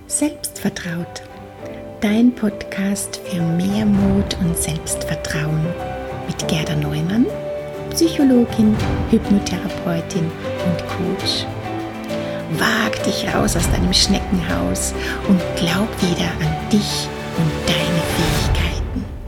Selbstvertraut, dein Podcast für mehr Mut und Selbstvertrauen mit Gerda Neumann, Psychologin, Hypnotherapeutin und Coach. Wag dich raus aus deinem Schneckenhaus und glaub wieder an dich und deine Fähigkeiten.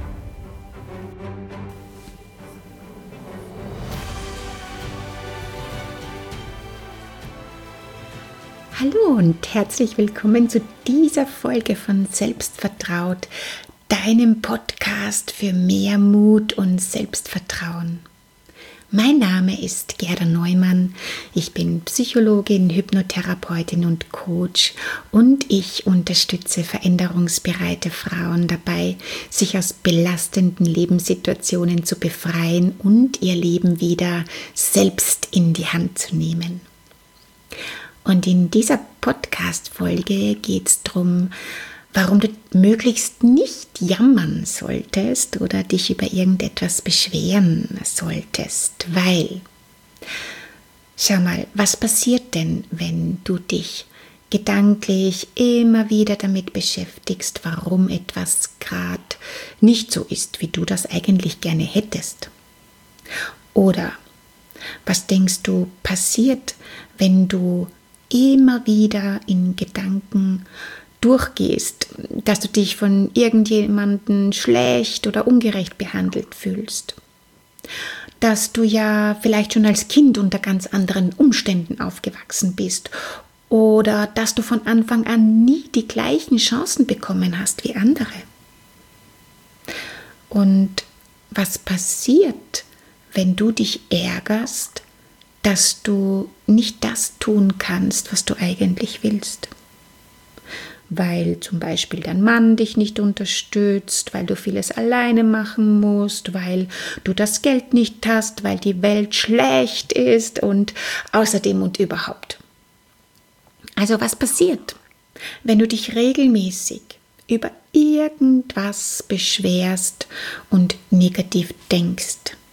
Hallo und herzlich willkommen zu dieser Folge von Selbstvertraut, deinem Podcast für mehr Mut und Selbstvertrauen. Mein Name ist Gerda Neumann, ich bin Psychologin, Hypnotherapeutin und Coach und ich unterstütze veränderungsbereite Frauen dabei, sich aus belastenden Lebenssituationen zu befreien und ihr Leben wieder selbst in die Hand zu nehmen. Und in dieser Podcast-Folge geht es darum, warum du möglichst nicht jammern solltest oder dich über irgendetwas beschweren solltest. Weil, schau mal, was passiert denn, wenn du dich gedanklich immer wieder damit beschäftigst, warum etwas gerade nicht so ist, wie du das eigentlich gerne hättest? Oder was denkst du passiert, wenn du immer wieder in Gedanken durchgehst, dass du dich von irgendjemandem schlecht oder ungerecht behandelt fühlst, dass du ja vielleicht schon als Kind unter ganz anderen Umständen aufgewachsen bist oder dass du von Anfang an nie die gleichen Chancen bekommen hast wie andere. Und was passiert, wenn du dich ärgerst, dass du nicht das tun kannst, was du eigentlich willst? Weil zum Beispiel dein Mann dich nicht unterstützt, weil du vieles alleine machen musst, weil du das Geld nicht hast, weil die Welt schlecht ist und außerdem und überhaupt. Also was passiert, wenn du dich regelmäßig über irgendwas beschwerst und negativ denkst?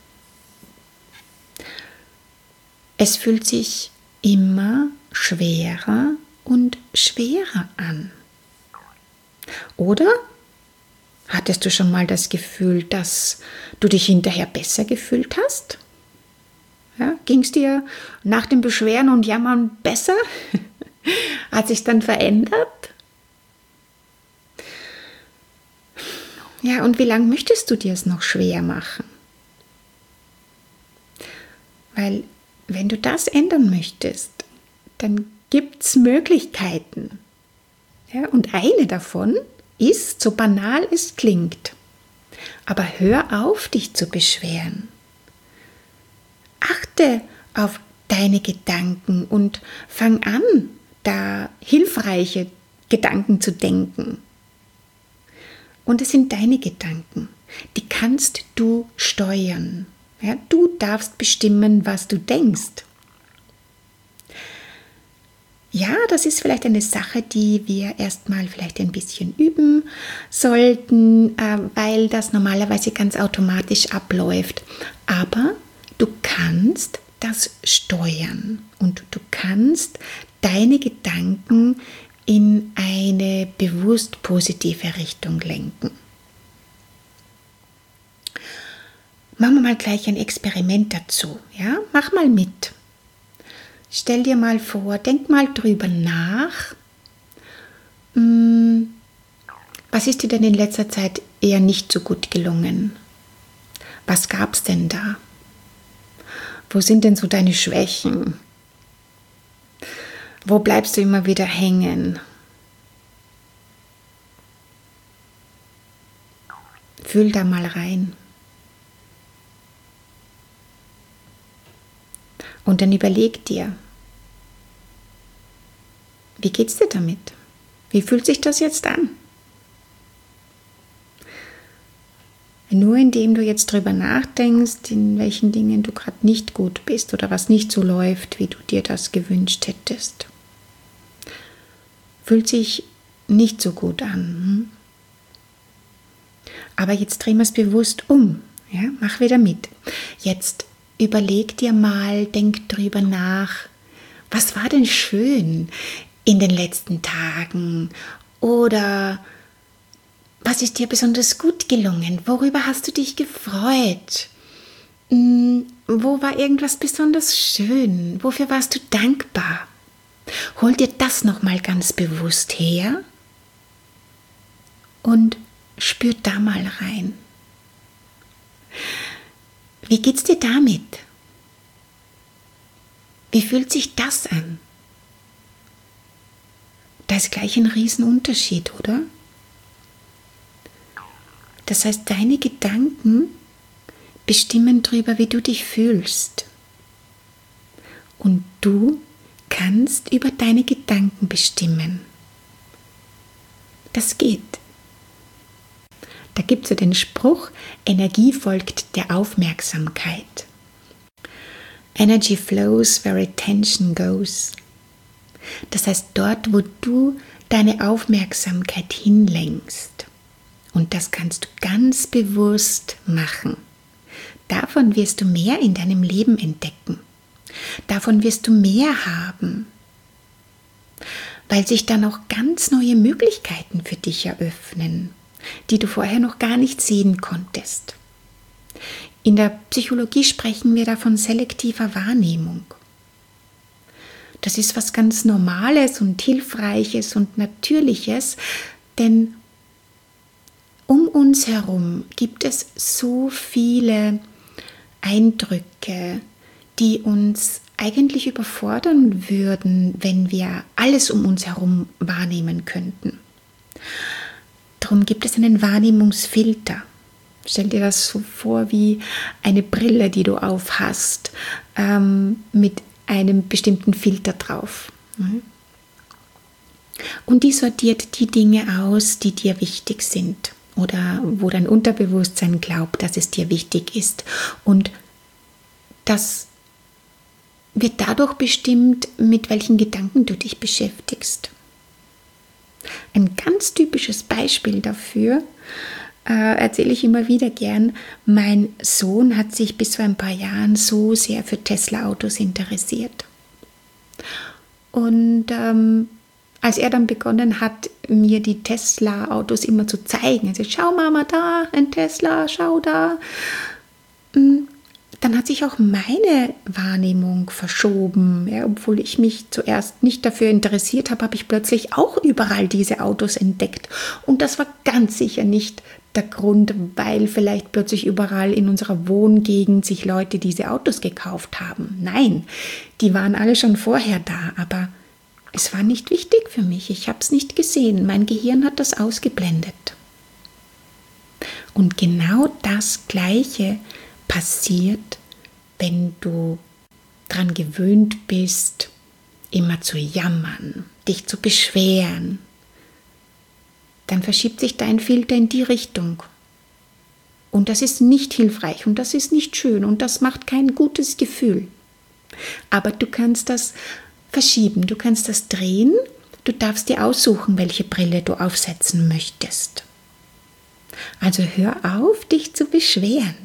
Es fühlt sich immer schwerer und schwerer an. Oder hattest du schon mal das Gefühl, dass du dich hinterher besser gefühlt hast? Ja, ging es dir nach dem Beschweren und Jammern besser? Hat sich dann verändert? Ja, und wie lange möchtest du dir es noch schwer machen? Weil wenn du das ändern möchtest, dann gibt es Möglichkeiten. Ja, und eine davon ist, so banal es klingt, aber hör auf, dich zu beschweren. Achte auf deine Gedanken und fang an, da hilfreiche Gedanken zu denken. Und es sind deine Gedanken, die kannst du steuern. Ja, du darfst bestimmen, was du denkst. Ja, das ist vielleicht eine Sache, die wir erstmal vielleicht ein bisschen üben sollten, weil das normalerweise ganz automatisch abläuft. Aber du kannst das steuern und du kannst deine Gedanken in eine bewusst positive Richtung lenken. Machen wir mal gleich ein Experiment dazu. Ja? Mach mal mit. Stell dir mal vor, denk mal drüber nach. Was ist dir denn in letzter Zeit eher nicht so gut gelungen? Was gab es denn da? Wo sind denn so deine Schwächen? Wo bleibst du immer wieder hängen? Fühl da mal rein. Und dann überleg dir, wie geht's dir damit? Wie fühlt sich das jetzt an? Nur indem du jetzt drüber nachdenkst, in welchen Dingen du gerade nicht gut bist oder was nicht so läuft, wie du dir das gewünscht hättest. Fühlt sich nicht so gut an. Aber jetzt drehen wir es bewusst um. Ja? Mach wieder mit. Jetzt überleg dir mal, denk drüber nach, was war denn schön in den letzten Tagen? Oder was ist dir besonders gut gelungen? Worüber hast du dich gefreut? Wo war irgendwas besonders schön? Wofür warst du dankbar? Hol dir das nochmal ganz bewusst her und spür da mal rein. Wie geht's dir damit? Wie fühlt sich das an? Da ist gleich ein Riesenunterschied, oder? Das heißt, deine Gedanken bestimmen darüber, wie du dich fühlst. Und du kannst über deine Gedanken bestimmen. Das geht. Da gibt es ja den Spruch, Energie folgt der Aufmerksamkeit. Energy flows where attention goes. Das heißt, dort, wo du deine Aufmerksamkeit hinlenkst. Und das kannst du ganz bewusst machen. Davon wirst du mehr in deinem Leben entdecken. Davon wirst du mehr haben. Weil sich dann auch ganz neue Möglichkeiten für dich eröffnen, die du vorher noch gar nicht sehen konntest. In der Psychologie sprechen wir da von selektiver Wahrnehmung. Das ist was ganz Normales und Hilfreiches und Natürliches, denn um uns herum gibt es so viele Eindrücke, die uns eigentlich überfordern würden, wenn wir alles um uns herum wahrnehmen könnten. Darum gibt es einen Wahrnehmungsfilter. Stell dir das so vor wie eine Brille, die du aufhast, mit einem bestimmten Filter drauf. Und die sortiert die Dinge aus, die dir wichtig sind oder wo dein Unterbewusstsein glaubt, dass es dir wichtig ist. Und das wird dadurch bestimmt, mit welchen Gedanken du dich beschäftigst. Ein ganz typisches Beispiel dafür erzähle ich immer wieder gern. Mein Sohn hat sich bis vor ein paar Jahren so sehr für Tesla-Autos interessiert. Und als er dann begonnen hat, mir die Tesla-Autos immer zu zeigen, also schau Mama da, ein Tesla, schau da, dann hat sich auch meine Wahrnehmung verschoben. Ja, obwohl ich mich zuerst nicht dafür interessiert habe, habe ich plötzlich auch überall diese Autos entdeckt. Und das war ganz sicher nicht der Grund, weil vielleicht plötzlich überall in unserer Wohngegend sich Leute diese Autos gekauft haben. Nein, die waren alle schon vorher da, aber es war nicht wichtig für mich. Ich habe es nicht gesehen. Mein Gehirn hat das ausgeblendet. Und genau das Gleiche passiert, wenn du daran gewöhnt bist, immer zu jammern, dich zu beschweren. Dann verschiebt sich dein Filter in die Richtung. Und das ist nicht hilfreich und das ist nicht schön und das macht kein gutes Gefühl. Aber du kannst das verschieben, du kannst das drehen, du darfst dir aussuchen, welche Brille du aufsetzen möchtest. Also hör auf, dich zu beschweren.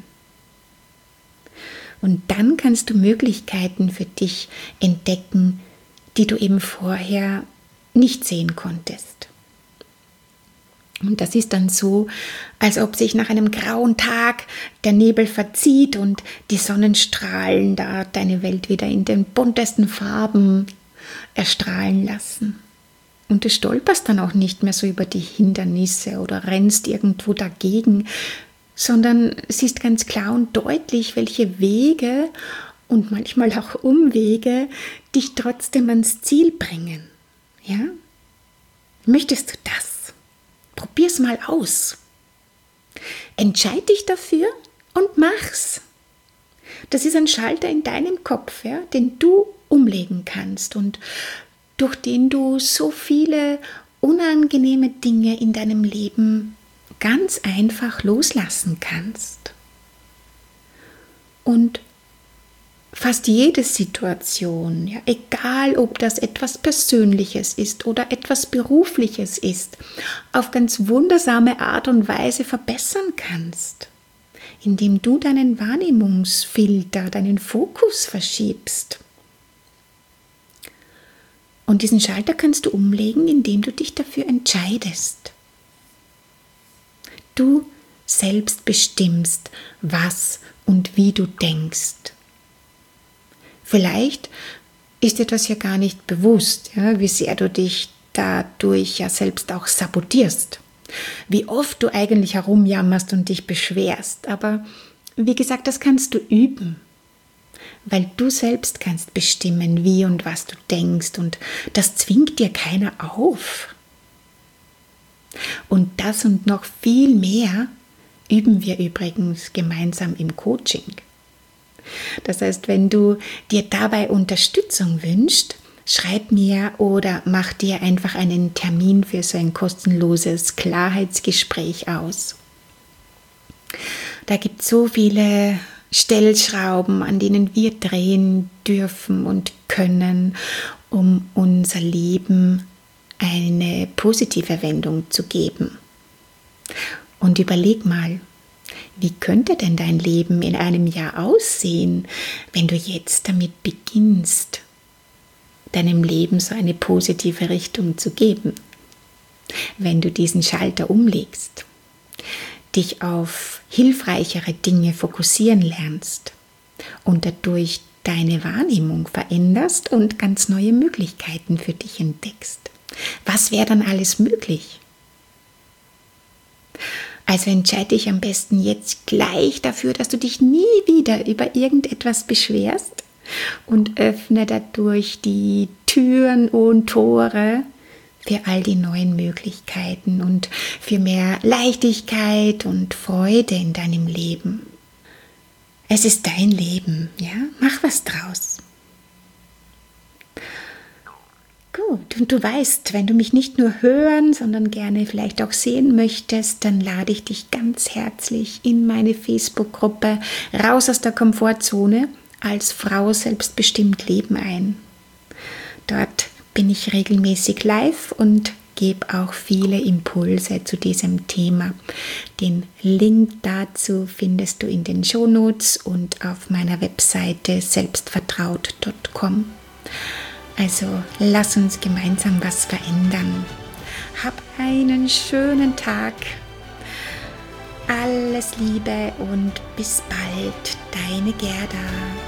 Und dann kannst du Möglichkeiten für dich entdecken, die du eben vorher nicht sehen konntest. Und das ist dann so, als ob sich nach einem grauen Tag der Nebel verzieht und die Sonnenstrahlen da deine Welt wieder in den buntesten Farben erstrahlen lassen. Und du stolperst dann auch nicht mehr so über die Hindernisse oder rennst irgendwo dagegen, sondern siehst ganz klar und deutlich, welche Wege und manchmal auch Umwege dich trotzdem ans Ziel bringen. Ja? Möchtest du das? Probier's mal aus. Entscheid dich dafür und mach's. Das ist ein Schalter in deinem Kopf, ja, den du umlegen kannst und durch den du so viele unangenehme Dinge in deinem Leben ganz einfach loslassen kannst. Und fast jede Situation, ja, egal ob das etwas Persönliches ist oder etwas Berufliches ist, auf ganz wundersame Art und Weise verbessern kannst, indem du deinen Wahrnehmungsfilter, deinen Fokus verschiebst. Und diesen Schalter kannst du umlegen, indem du dich dafür entscheidest. Du selbst bestimmst, was und wie du denkst. Vielleicht ist dir das ja gar nicht bewusst, ja, wie sehr du dich dadurch ja selbst auch sabotierst. Wie oft du eigentlich herumjammerst und dich beschwerst. Aber wie gesagt, das kannst du üben. Weil du selbst kannst bestimmen, wie und was du denkst. Und das zwingt dir keiner auf. Und das und noch viel mehr üben wir übrigens gemeinsam im Coaching. Das heißt, wenn du dir dabei Unterstützung wünschst, schreib mir oder mach dir einfach einen Termin für so ein kostenloses Klarheitsgespräch aus. Da gibt es so viele Stellschrauben, an denen wir drehen dürfen und können, um unser Leben eine positive Wendung zu geben. Und überleg mal, wie könnte denn dein Leben in einem Jahr aussehen, wenn du jetzt damit beginnst, deinem Leben so eine positive Richtung zu geben? Wenn du diesen Schalter umlegst, dich auf hilfreichere Dinge fokussieren lernst und dadurch deine Wahrnehmung veränderst und ganz neue Möglichkeiten für dich entdeckst. Was wäre dann alles möglich? Also entscheide dich am besten jetzt gleich dafür, dass du dich nie wieder über irgendetwas beschwerst und öffne dadurch die Türen und Tore für all die neuen Möglichkeiten und für mehr Leichtigkeit und Freude in deinem Leben. Es ist dein Leben, ja? Mach was draus. Gut, und du weißt, wenn du mich nicht nur hören, sondern gerne vielleicht auch sehen möchtest, dann lade ich dich ganz herzlich in meine Facebook-Gruppe Raus aus der Komfortzone als Frau selbstbestimmt leben ein. Dort bin ich regelmäßig live und gebe auch viele Impulse zu diesem Thema. Den Link dazu findest du in den Shownotes und auf meiner Webseite selbstvertraut.com. Also lass uns gemeinsam was verändern. Hab einen schönen Tag. Alles Liebe und bis bald, deine Gerda.